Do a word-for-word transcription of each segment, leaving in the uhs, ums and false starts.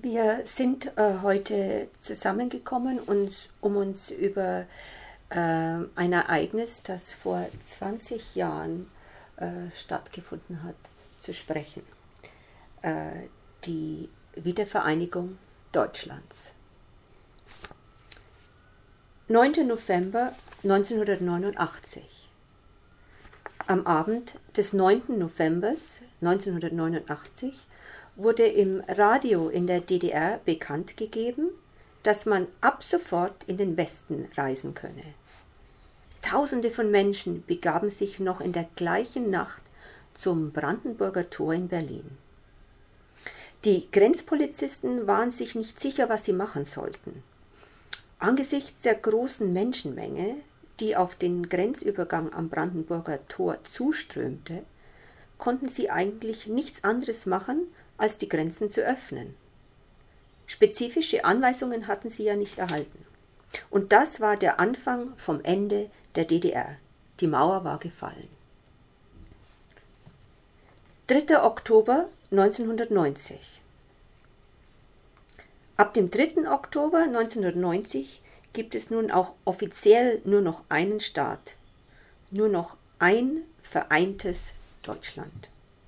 Wir sind äh, heute zusammengekommen, uns, um uns über äh, ein Ereignis, das vor zwanzig Jahren äh, stattgefunden hat, zu sprechen. Äh, die Wiedervereinigung Deutschlands. neunter November neunzehnhundertneunundachtzig. Am Abend des neunten November neunzehnhundertneunundachtzig wurde im Radio in der D D R bekannt gegeben, dass man ab sofort in den Westen reisen könne. Tausende von Menschen begaben sich noch in der gleichen Nacht zum Brandenburger Tor in Berlin. Die Grenzpolizisten waren sich nicht sicher, was sie machen sollten. Angesichts der großen Menschenmenge, die auf den Grenzübergang am Brandenburger Tor zuströmte, konnten sie eigentlich nichts anderes machen, als die Grenzen zu öffnen. Spezifische Anweisungen hatten sie ja nicht erhalten. Und das war der Anfang vom Ende der D D R. Die Mauer war gefallen. dritter Oktober neunzehnhundertneunzig. Ab dem dritten Oktober neunzehnhundertneunzig gibt es nun auch offiziell nur noch einen Staat, nur noch ein vereintes Deutschland.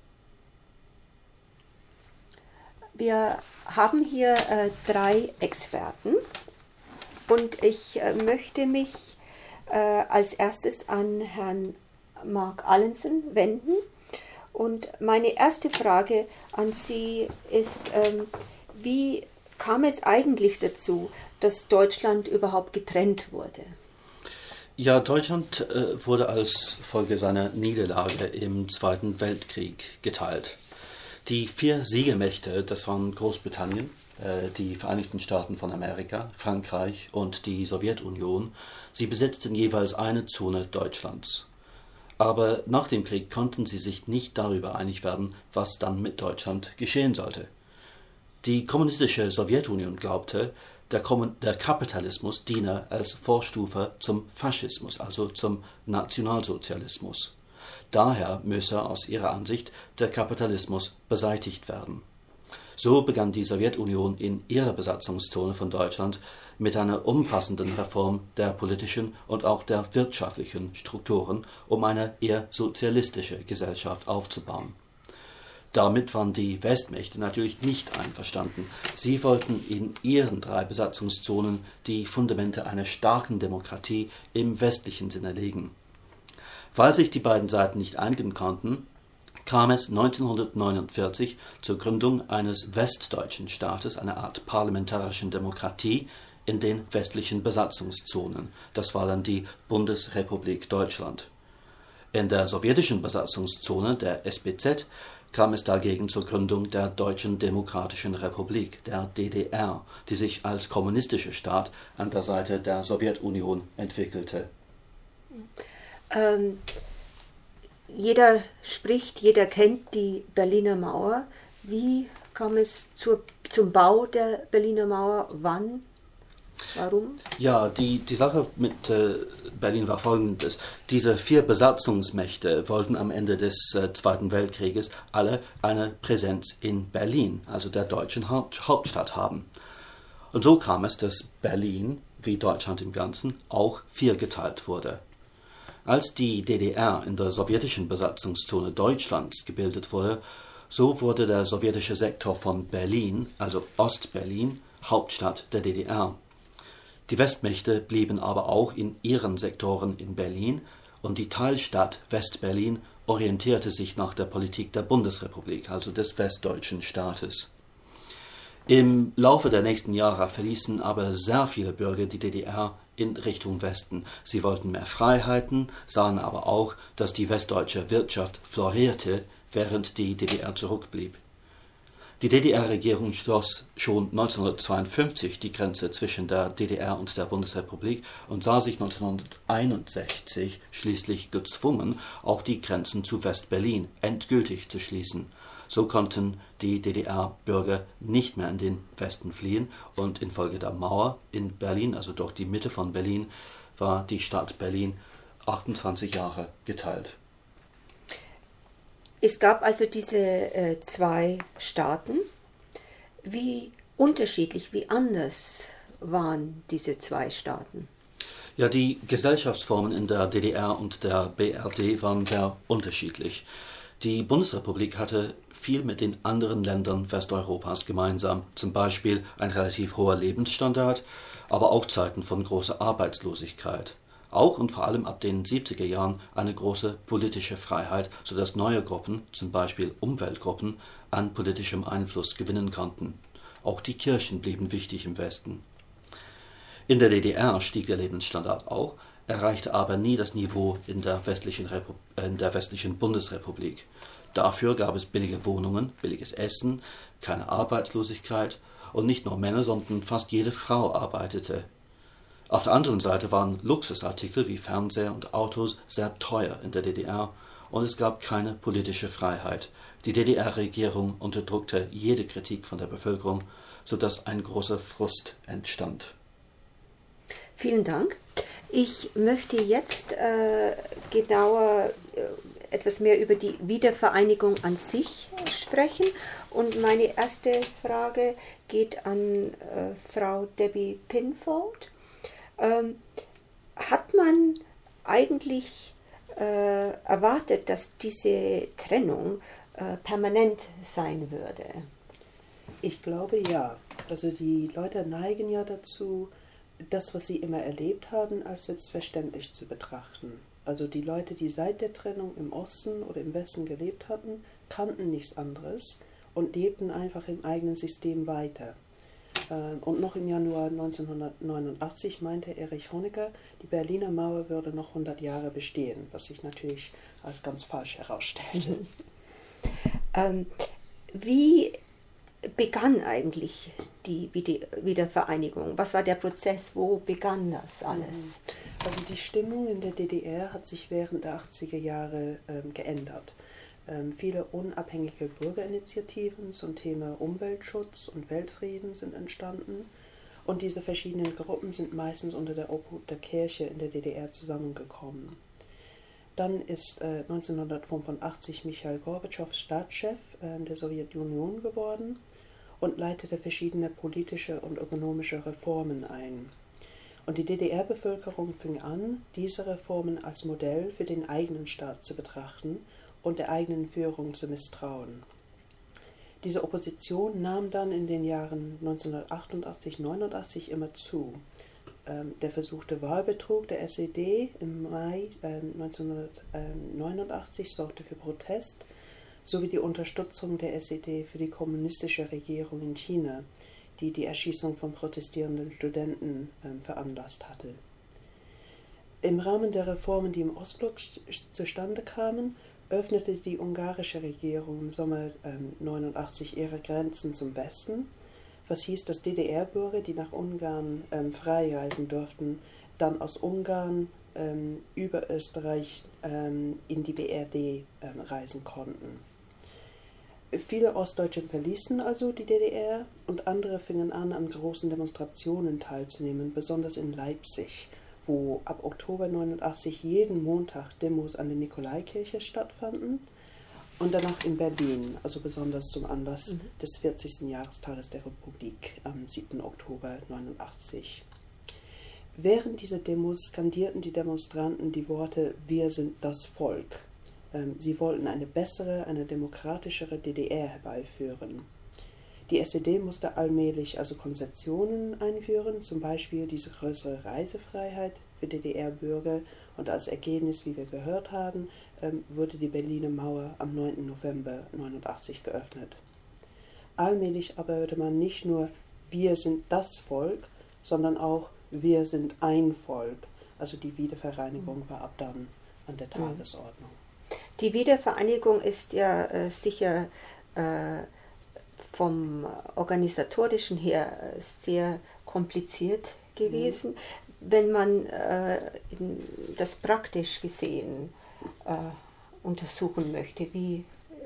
Wir haben hier äh, drei Experten und ich äh, möchte mich äh, als erstes an Herrn Mark Allenson wenden. Und meine erste Frage an Sie ist, ähm, wie kam es eigentlich dazu, dass Deutschland überhaupt getrennt wurde? Ja, Deutschland äh, wurde als Folge seiner Niederlage im Zweiten Weltkrieg geteilt. Die vier Siegermächte, das waren Großbritannien, äh, die Vereinigten Staaten von Amerika, Frankreich und die Sowjetunion, sie besetzten jeweils eine Zone Deutschlands. Aber nach dem Krieg konnten sie sich nicht darüber einig werden, was dann mit Deutschland geschehen sollte. Die kommunistische Sowjetunion glaubte, der, der Kapitalismus diene als Vorstufe zum Faschismus, also zum Nationalsozialismus. Daher müsse aus ihrer Ansicht der Kapitalismus beseitigt werden. So begann die Sowjetunion in ihrer Besatzungszone von Deutschland mit einer umfassenden Reform der politischen und auch der wirtschaftlichen Strukturen, um eine eher sozialistische Gesellschaft aufzubauen. Damit waren die Westmächte natürlich nicht einverstanden. Sie wollten in ihren drei Besatzungszonen die Fundamente einer starken Demokratie im westlichen Sinne legen. Weil sich die beiden Seiten nicht einigen konnten, kam es neunzehnhundertneunundvierzig zur Gründung eines westdeutschen Staates, einer Art parlamentarischen Demokratie in den westlichen Besatzungszonen. Das war dann die Bundesrepublik Deutschland. In der sowjetischen Besatzungszone, der S B Z, kam es dagegen zur Gründung der Deutschen Demokratischen Republik, der D D R, die sich als kommunistischer Staat an der Seite der Sowjetunion entwickelte. Ähm, jeder spricht, jeder kennt die Berliner Mauer. Wie kam es zur, zum Bau der Berliner Mauer? Wann? Warum? Ja, die, die Sache mit äh, Berlin war folgendes. Diese vier Besatzungsmächte wollten am Ende des äh, Zweiten Weltkrieges alle eine Präsenz in Berlin, also der deutschen Haupt, Hauptstadt, haben. Und so kam es, dass Berlin, wie Deutschland im Ganzen, auch viergeteilt wurde. Als die D D R in der sowjetischen Besatzungszone Deutschlands gebildet wurde, so wurde der sowjetische Sektor von Berlin, also Ostberlin, Hauptstadt der D D R. Die Westmächte blieben aber auch in ihren Sektoren in Berlin und die Teilstadt Westberlin orientierte sich nach der Politik der Bundesrepublik, also des westdeutschen Staates. Im Laufe der nächsten Jahre verließen aber sehr viele Bürger die D D R in Richtung Westen. Sie wollten mehr Freiheiten, sahen aber auch, dass die westdeutsche Wirtschaft florierte, während die D D R zurückblieb. Die D D R-Regierung schloss schon neunzehnhundertzweiundfünfzig die Grenze zwischen der D D R und der Bundesrepublik und sah sich neunzehnhunderteinundsechzig schließlich gezwungen, auch die Grenzen zu West-Berlin endgültig zu schließen. So konnten die D D R-Bürger nicht mehr in den Westen fliehen und infolge der Mauer in Berlin, also durch die Mitte von Berlin, war die Stadt Berlin achtundzwanzig Jahre geteilt. Es gab also diese äh, zwei Staaten. Wie unterschiedlich, wie anders waren diese zwei Staaten? Ja, die Gesellschaftsformen in der D D R und der B R D waren sehr unterschiedlich. Die Bundesrepublik hatte viel mit den anderen Ländern Westeuropas gemeinsam, zum Beispiel ein relativ hoher Lebensstandard, aber auch Zeiten von großer Arbeitslosigkeit. Auch und vor allem ab den siebziger Jahren eine große politische Freiheit, sodass neue Gruppen, zum Beispiel Umweltgruppen, an politischem Einfluss gewinnen konnten. Auch die Kirchen blieben wichtig im Westen. In der D D R stieg der Lebensstandard auch, erreichte aber nie das Niveau in der westlichen, Repu in der westlichen Bundesrepublik. Dafür gab es billige Wohnungen, billiges Essen, keine Arbeitslosigkeit und nicht nur Männer, sondern fast jede Frau arbeitete. Auf der anderen Seite waren Luxusartikel wie Fernseher und Autos sehr teuer in der D D R und es gab keine politische Freiheit. Die D D R-Regierung unterdrückte jede Kritik von der Bevölkerung, sodass ein großer Frust entstand. Vielen Dank. Ich möchte jetzt äh, genauer äh, etwas mehr über die Wiedervereinigung an sich sprechen. Und meine erste Frage geht an äh, Frau Debbie Pinfold. Ähm, hat man eigentlich äh, erwartet, dass diese Trennung äh, permanent sein würde? Ich glaube ja. Also die Leute neigen ja dazu, das, was sie immer erlebt haben, als selbstverständlich zu betrachten. Also die Leute, die seit der Trennung im Osten oder im Westen gelebt hatten, kannten nichts anderes und lebten einfach im eigenen System weiter. Und noch im Januar neunzehnhundertneunundachtzig meinte Erich Honecker, die Berliner Mauer würde noch hundert Jahre bestehen, was sich natürlich als ganz falsch herausstellte. ähm, wie begann eigentlich die Wiedervereinigung? Was war der Prozess? Wo begann das alles? Also die Stimmung in der D D R hat sich während der achtziger Jahre ähm, geändert. Ähm, viele unabhängige Bürgerinitiativen zum Thema Umweltschutz und Weltfrieden sind entstanden und diese verschiedenen Gruppen sind meistens unter der Obhut der Kirche in der D D R zusammengekommen. Dann ist äh, neunzehnhundertfünfundachtzig Michail Gorbatschow Staatschef äh, der Sowjetunion geworden und leitete verschiedene politische und ökonomische Reformen ein. Und die D D R-Bevölkerung fing an, diese Reformen als Modell für den eigenen Staat zu betrachten und der eigenen Führung zu misstrauen. Diese Opposition nahm dann in den Jahren neunzehnhundertachtundachtzig neunundachtzig immer zu. Ähm, der versuchte Wahlbetrug der S E D im Mai äh, neunzehnhundertneunundachtzig sorgte für Protest, sowie die Unterstützung der S E D für die kommunistische Regierung in China, die die Erschießung von protestierenden Studenten äh, veranlasst hatte. Im Rahmen der Reformen, die im Ostblock zustande kamen, öffnete die ungarische Regierung im Sommer neunundachtzig ihre Grenzen zum Westen, was hieß, dass D D R-Bürger, die nach Ungarn ähm, frei reisen durften, dann aus Ungarn ähm, über Österreich ähm, in die B R D ähm, reisen konnten. Viele Ostdeutsche verließen also die D D R und andere fingen an, an großen Demonstrationen teilzunehmen, besonders in Leipzig, wo ab Oktober neunundachtzig jeden Montag Demos an der Nikolaikirche stattfanden und danach in Berlin, also besonders zum Anlass mhm. des vierzigsten Jahrestages der Republik am siebten Oktober neunundachtzig. Während dieser Demos skandierten die Demonstranten die Worte „Wir sind das Volk". Sie wollten eine bessere, eine demokratischere D D R herbeiführen. Die S E D musste allmählich also Konzessionen einführen, zum Beispiel diese größere Reisefreiheit für D D R-Bürger, und als Ergebnis, wie wir gehört haben, wurde die Berliner Mauer am neunten November neunundachtzig geöffnet. Allmählich aber hörte man nicht nur „Wir sind das Volk", sondern auch „Wir sind ein Volk". Also die Wiedervereinigung war ab dann an der Tagesordnung. Die Wiedervereinigung ist ja äh, sicher äh, vom Organisatorischen her äh, sehr kompliziert gewesen. Mhm. Wenn man äh, in, das praktisch gesehen äh, untersuchen möchte, wie,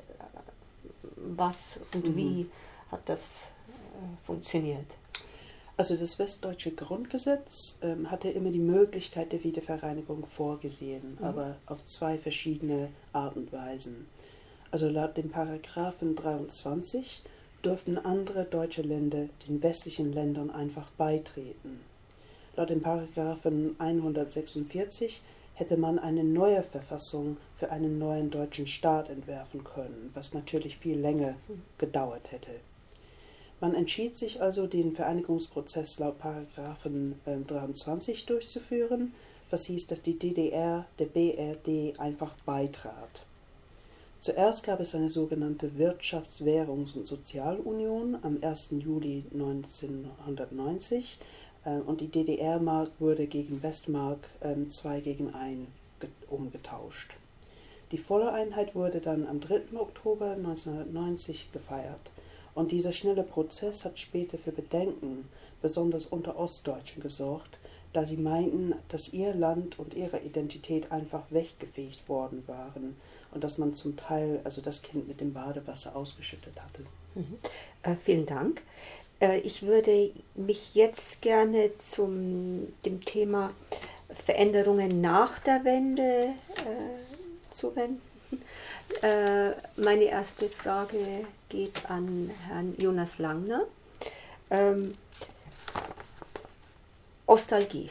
was und mhm. wie hat das äh, funktioniert? Also das Westdeutsche Grundgesetz ähm, hatte immer die Möglichkeit der Wiedervereinigung vorgesehen, mhm. aber auf zwei verschiedene Art und Weisen. Also laut dem Paragraphen dreiundzwanzig dürften andere deutsche Länder den westlichen Ländern einfach beitreten. Laut dem Paragraphen hundertsechsundvierzig hätte man eine neue Verfassung für einen neuen deutschen Staat entwerfen können, was natürlich viel länger gedauert hätte. Man entschied sich also, den Vereinigungsprozess laut Paragraphen dreiundzwanzig durchzuführen, was hieß, dass die D D R der B R D einfach beitrat. Zuerst gab es eine sogenannte Wirtschafts-, Währungs- und Sozialunion am ersten Juli neunzehnhundertneunzig äh, und die D D R-Mark wurde gegen Westmark zwei äh, gegen eins umgetauscht. Die volle Einheit wurde dann am dritten Oktober neunzehnhundertneunzig gefeiert. Und dieser schnelle Prozess hat später für Bedenken, besonders unter Ostdeutschen, gesorgt, da sie meinten, dass ihr Land und ihre Identität einfach weggefegt worden waren und dass man zum Teil also das Kind mit dem Badewasser ausgeschüttet hatte. Mhm. Äh, vielen Dank. Äh, ich würde mich jetzt gerne zum dem Thema Veränderungen nach der Wende äh, zuwenden. Äh, meine erste Frage geht an Herrn Jonas Langner. Ähm, Ostalgie.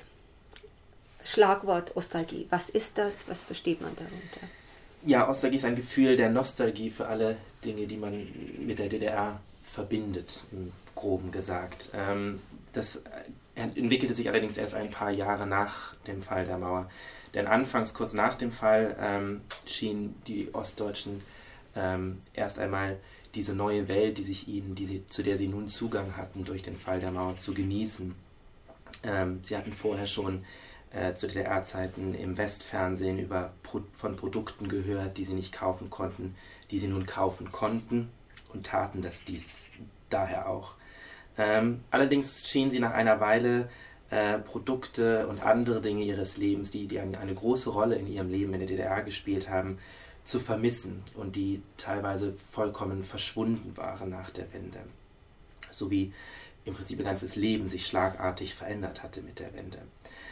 Schlagwort Ostalgie. Was ist das? Was versteht man darunter? Ja, Ostalgie ist ein Gefühl der Nostalgie für alle Dinge, die man mit der D D R verbindet, im Groben gesagt. Ähm, das entwickelte sich allerdings erst ein paar Jahre nach dem Fall der Mauer. Denn anfangs, kurz nach dem Fall, ähm, schienen die Ostdeutschen ähm, erst einmal diese neue Welt, die sich ihnen, die sie, zu der sie nun Zugang hatten durch den Fall der Mauer, zu genießen. Ähm, sie hatten vorher schon äh, zu D D R-Zeiten im Westfernsehen über Pro- von Produkten gehört, die sie nicht kaufen konnten, die sie nun kaufen konnten und taten das dies daher auch. Ähm, allerdings schienen sie nach einer Weile Äh, Produkte und andere Dinge ihres Lebens, die, die eine, eine große Rolle in ihrem Leben in der D D R gespielt haben, zu vermissen und die teilweise vollkommen verschwunden waren nach der Wende. So wie im Prinzip ihr ganzes Leben sich schlagartig verändert hatte mit der Wende.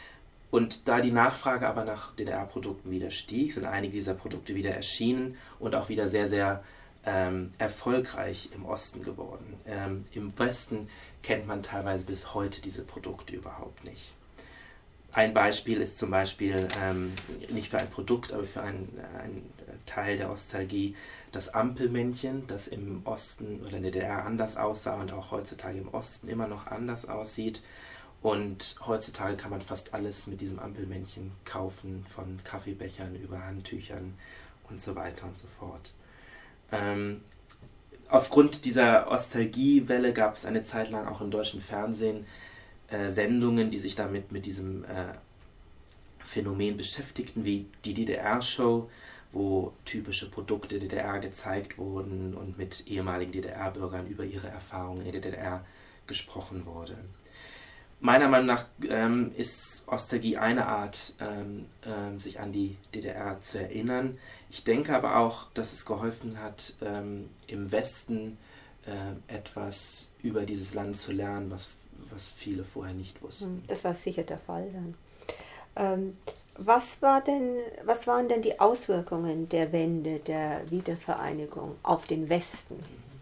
Und da die Nachfrage aber nach D D R-Produkten wieder stieg, sind einige dieser Produkte wieder erschienen und auch wieder sehr, sehr ähm, erfolgreich im Osten geworden. Ähm, Im Westen kennt man teilweise bis heute diese Produkte überhaupt nicht. Ein Beispiel ist zum Beispiel, ähm, nicht für ein Produkt, aber für einen, einen Teil der Ostalgie, das Ampelmännchen, das im Osten oder in der D D R anders aussah und auch heutzutage im Osten immer noch anders aussieht. Und heutzutage kann man fast alles mit diesem Ampelmännchen kaufen, von Kaffeebechern über Handtüchern und so weiter und so fort. Ähm, aufgrund dieser Ostalgiewelle gab es eine Zeit lang auch im deutschen Fernsehen äh, Sendungen, die sich damit mit diesem äh, Phänomen beschäftigten, wie die D D R-Show, wo typische Produkte der D D R gezeigt wurden und mit ehemaligen D D R-Bürgern über ihre Erfahrungen in der D D R gesprochen wurde. Meiner Meinung nach ähm, ist Ostalgie eine Art, ähm, ähm, sich an die D D R zu erinnern. Ich denke aber auch, dass es geholfen hat, ähm, im Westen äh, etwas über dieses Land zu lernen, was, was viele vorher nicht wussten. Das war sicher der Fall dann. Ähm, was, war denn, was waren denn die Auswirkungen der Wende, der Wiedervereinigung auf den Westen?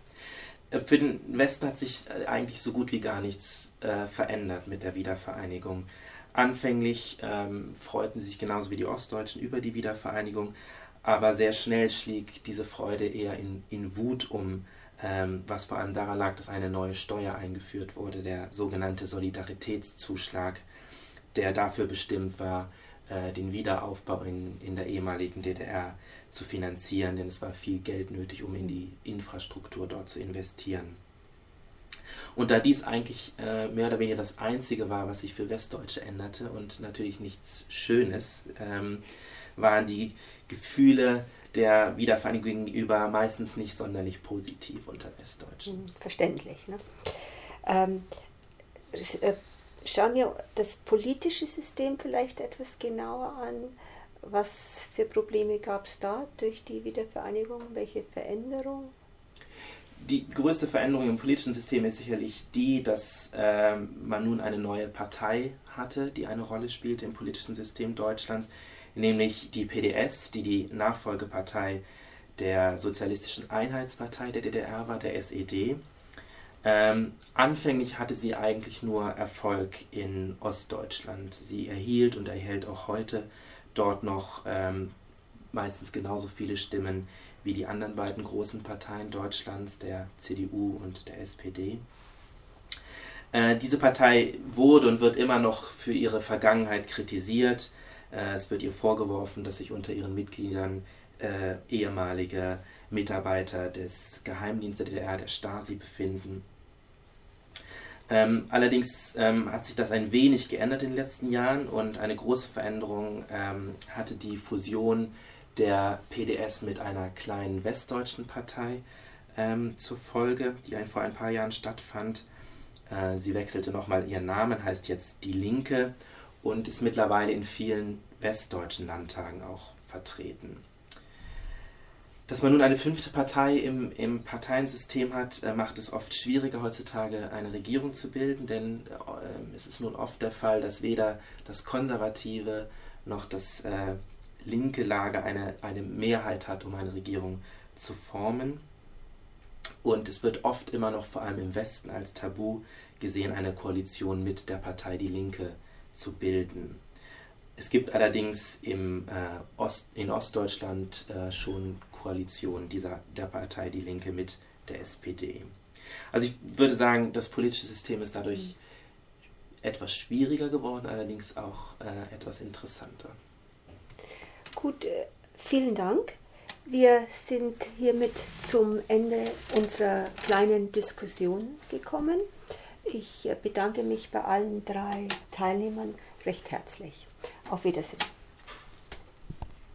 Für den Westen hat sich eigentlich so gut wie gar nichts äh, verändert mit der Wiedervereinigung. Anfänglich ähm, freuten sie sich genauso wie die Ostdeutschen über die Wiedervereinigung, aber sehr schnell schlieg diese Freude eher in, in Wut um, ähm, was vor allem daran lag, dass eine neue Steuer eingeführt wurde, der sogenannte Solidaritätszuschlag, der dafür bestimmt war, äh, den Wiederaufbau in, in der ehemaligen D D R zu finanzieren, denn es war viel Geld nötig, um in die Infrastruktur dort zu investieren. Und da dies eigentlich äh, mehr oder weniger das Einzige war, was sich für Westdeutsche änderte und natürlich nichts Schönes, ähm, waren die Gefühle der Wiedervereinigung gegenüber meistens nicht sonderlich positiv unter Westdeutschen. Verständlich. Ne? Ähm, schauen wir das politische System vielleicht etwas genauer an. Was für Probleme gab es da durch die Wiedervereinigung? Welche Veränderung? Die größte Veränderung im politischen System ist sicherlich die, dass äh, man nun eine neue Partei hatte, die eine Rolle spielte im politischen System Deutschlands, nämlich die P D S, die die Nachfolgepartei der Sozialistischen Einheitspartei der D D R war, der S E D. Ähm, anfänglich hatte sie eigentlich nur Erfolg in Ostdeutschland. Sie erhielt und erhält auch heute dort noch ähm, meistens genauso viele Stimmen wie die anderen beiden großen Parteien Deutschlands, der C D U und der S P D. Äh, diese Partei wurde und wird immer noch für ihre Vergangenheit kritisiert. Äh, es wird ihr vorgeworfen, dass sich unter ihren Mitgliedern äh, ehemalige Mitarbeiter des Geheimdienstes der D D R, der Stasi, befinden. Ähm, allerdings ähm, hat sich das ein wenig geändert in den letzten Jahren und eine große Veränderung ähm, hatte die Fusion der P D S mit einer kleinen westdeutschen Partei ähm, zur Folge, die ein, vor ein paar Jahren stattfand. Äh, sie wechselte nochmal ihren Namen, heißt jetzt Die Linke und ist mittlerweile in vielen westdeutschen Landtagen auch vertreten. Dass man nun eine fünfte Partei im, im Parteiensystem hat, äh, macht es oft schwieriger heutzutage eine Regierung zu bilden, denn äh, es ist nun oft der Fall, dass weder das konservative noch das äh, linke Lager eine, eine Mehrheit hat, um eine Regierung zu formen. Und es wird oft immer noch, vor allem im Westen, als Tabu gesehen, eine Koalition mit der Partei Die Linke zu bilden. Es gibt allerdings im, äh, Ost, in Ostdeutschland äh, schon Koalitionen dieser, der Partei Die Linke mit der S P D. Also ich würde sagen, das politische System ist dadurch mhm. etwas schwieriger geworden, allerdings auch äh, etwas interessanter. Gut, äh, vielen Dank. Wir sind hiermit zum Ende unserer kleinen Diskussion gekommen. Ich äh, bedanke mich bei allen drei Teilnehmern recht herzlich. Auf Wiedersehen.